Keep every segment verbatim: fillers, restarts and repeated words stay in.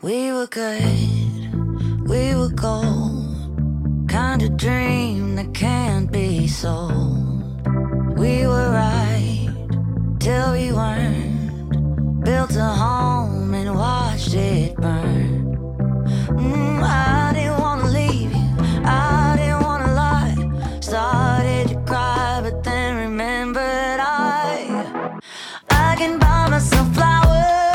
We were good, we were gold, kind of dream that can't be sold. We were right till we weren't, built a home and watched it burn. mm, I didn't wanna leave you, I didn't wanna lie. Started to cry but then remembered I I can buy myself flowers,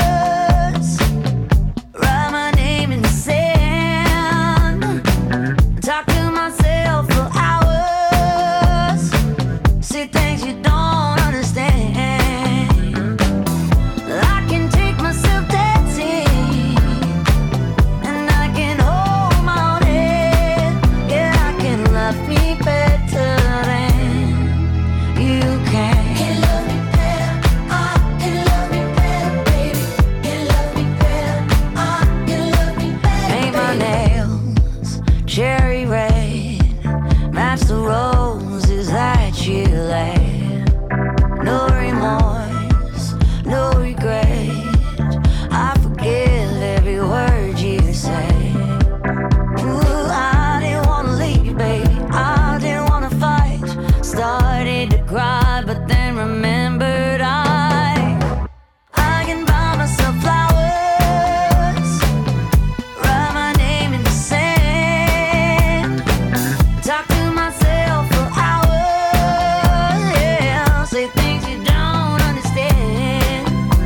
talk to myself for hours, see things you don't understand. I can take myself dancing, and I can hold my own head. Yeah, I can love me better than you can. Can love me better, I can love me better, baby. Can love me better, I can love me better. Paint my nails cherry red, match the roses that you laid. No remorse, no regret, I forgive every word you say. Ooh, I didn't wanna leave you, baby, I didn't wanna fight. Started to cry but then remembered I I can buy myself flowers, write my name in the sand, talk to myself for hours, yeah, say things you don't understand.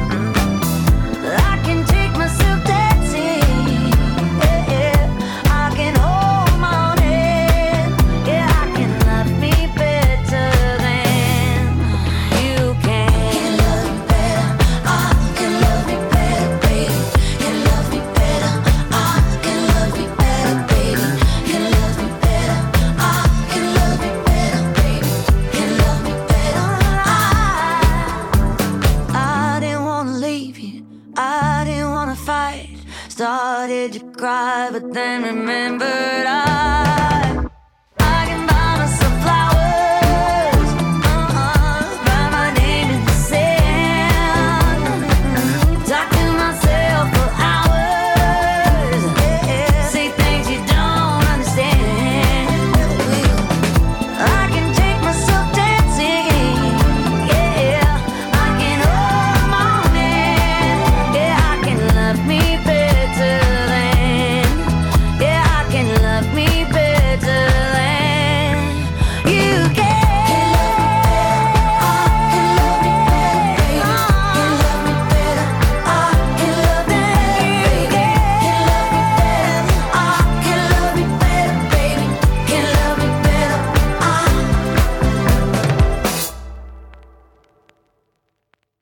I can take myself dancing, yeah, yeah. I can hold my own head, yeah, I can love me better than you can. Can love me better, I can love me better, baby. Can love me better, I can love me better, baby. Can love me better, I can love me better, baby. Can love me better, I I didn't wanna leave you, I didn't wanna fight. Started to cry but then remembered I